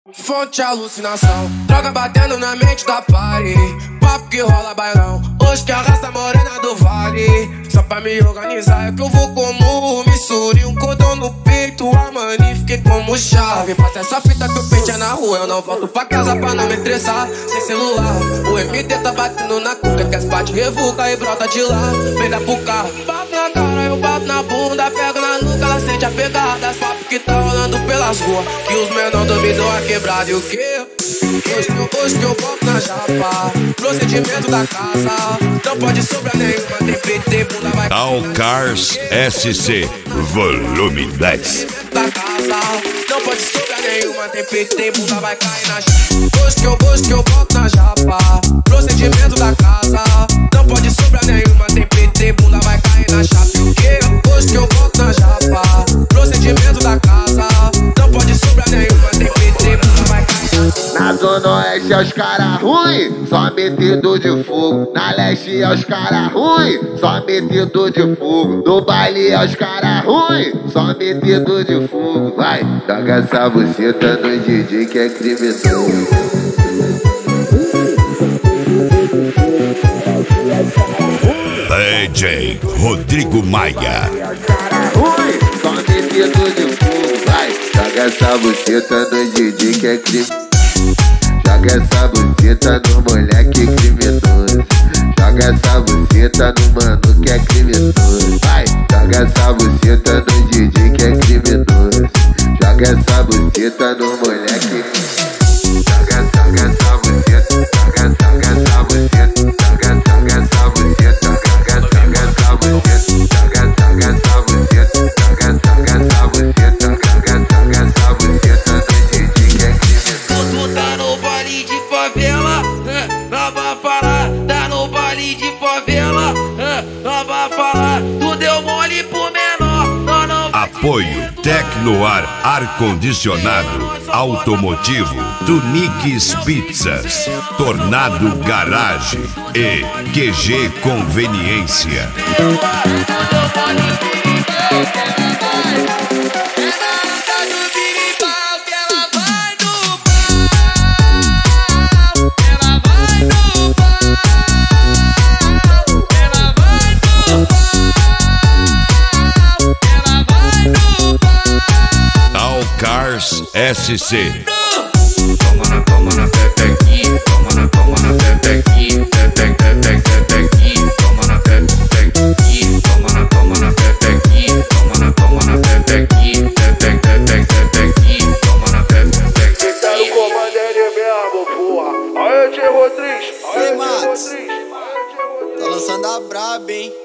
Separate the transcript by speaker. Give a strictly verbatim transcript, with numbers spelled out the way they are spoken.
Speaker 1: Fonte alucinação, droga batendo na mente da party. Papo que rola bailão, hoje que arrasta a morena do vale. Só pra me organizar é que eu vou como Missouri, um cordão no peito, a mani fiquei como chave. Passa essa fita que o pente é na rua, eu não volto pra casa pra não me estressar. Sem celular, o M D tá batendo na cuca, que as partes revuca e brota de lá. Vem da pro carro, bato na cara, eu bato na bunda, pego na nuca, ela sente a pegada. Papo que tá rolando pelas ruas, que os menor dominam a quebrada e o quê? Hoje, hoje que eu volto na chapa, procedimento da casa, não pode sobrar nenhuma, tem P T, bunda vai...
Speaker 2: Tal Cars S C, volume dez.
Speaker 1: Da casa, não pode sobrar nenhuma, tem P T, bunda vai cair na chapa. Hoje que eu, hoje que eu volto na chapa, procedimento da casa, não pode sobrar nenhuma, tem P T, bunda vai cair na chapa. E o quê? Hoje que eu volto na chapa, procedimento da casa, não pode sobrar nenhuma, tem P T, bunda vai cair na chapa.
Speaker 3: Na zona oeste é os cara ruim, só metido de fogo. Na leste é os cara ruim, só metido de fogo. No baile é os cara ruim, só metido de fogo. Vai, joga essa buceta no D J que é criminoso.
Speaker 2: D J Rodrigo Maia.
Speaker 3: Ruim, só metido de fogo. Vai, joga essa buceta no D J que é criminoso. Joga essa buceta no moleque criminoso. Joga essa buceta no mano que é criminoso. Vai, joga essa buceta no D J que é criminoso. Joga essa buceta no moleque. Joga, joga essa buceta. Joga, joga essa buceta. Joga, joga essa buceta. Joga, joga essa buceta. Joga, joga essa buceta. Joga, joga essa buceta. Joga, joga essa buceta no D J que é criminoso.
Speaker 4: Tu tá no baile de favela, não vai falar. Tá no baile de favela, não vai falar. Tu deu mole pro menor, não, não vai.
Speaker 2: Apoio Tecnoar Ar-Condicionado Automotivo, Tuniques Pizzas, Tornado Garage e Q G Conveniência. Cars S C.
Speaker 4: Toma na, toma na pepequinha, toma na, toma na pepequinha, pepec, pepec, pepequinha, toma na pepequinha, toma na, toma na pepequinha, toma na, toma na pepequinha, pepec, pepec, pepequinha, toma na pepequinha.
Speaker 5: Quem tá no comando é ele mesmo, porra. Aê, Tio Rodrigues, aê, Tio Rodrigues,
Speaker 6: Tô lançando a braba, hein?